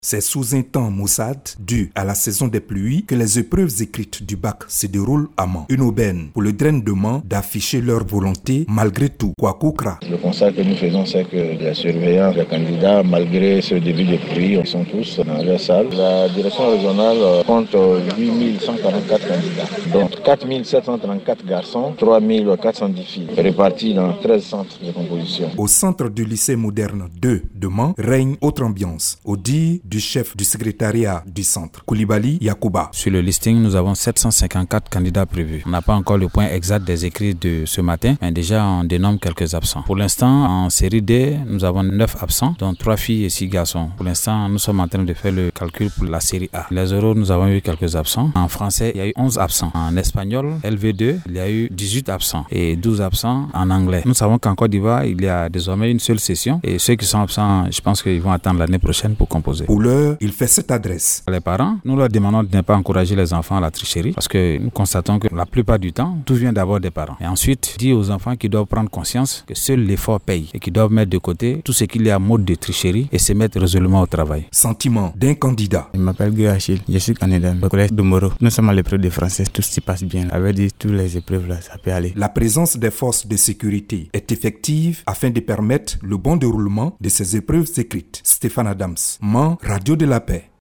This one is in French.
C'est sous un temps maussade, dû à la saison des pluies, que les épreuves écrites du bac se déroulent à Mans. Une aubaine pour le DREN de Mans d'afficher leur volonté malgré tout. Kwakoukra. Le constat que nous faisons, c'est que les surveillants, les candidats, malgré ce début de pluie, ils sont tous dans leur salle. La direction régionale compte 8144 candidats, dont 4734 garçons, 3410 filles, répartis dans 13 centres de composition. Au centre du lycée moderne 2 de Mans règne autre ambiance, au dire du chef du secrétariat du centre, Koulibaly Yacouba. Sur le listing, nous avons 754 candidats prévus. On n'a pas encore le point exact des écrits de ce matin, mais déjà on dénomme quelques absents. Pour l'instant, en série D, nous avons 9 absents, dont 3 filles et 6 garçons. Pour l'instant, nous sommes en train de faire le calcul pour la série A. Les oraux, nous avons eu quelques absents. En français, il y a eu 11 absents. En espagnol, LV2, il y a eu 18 absents et 12 absents en anglais. Nous savons qu'en Côte d'Ivoire, il y a désormais une seule session et ceux qui sont absents, je pense qu'ils vont attendre l'année prochaine pour composer. Pour l'heure, il fait cette adresse. Les parents, nous leur demandons de ne pas encourager les enfants à la tricherie parce que nous constatons que la plupart du temps, tout vient d'abord des parents. Et ensuite, dire aux enfants qu'ils doivent prendre conscience que seul l'effort paye et qu'ils doivent mettre de côté tout ce qu'il y a mode de tricherie et se mettre résolument au travail. Sentiment d'un candidat. Je m'appelle Guy Achille, je suis candidat au collège de Moro. Nous sommes à l'épreuve de français, tout se passe bien. Avec dit toutes les épreuves là, ça peut aller. La présence des forces de sécurité est effective afin de permettre le bon déroulement de ces épreuves écrites. Stéphane Adams, Mans, Radio de la Paix.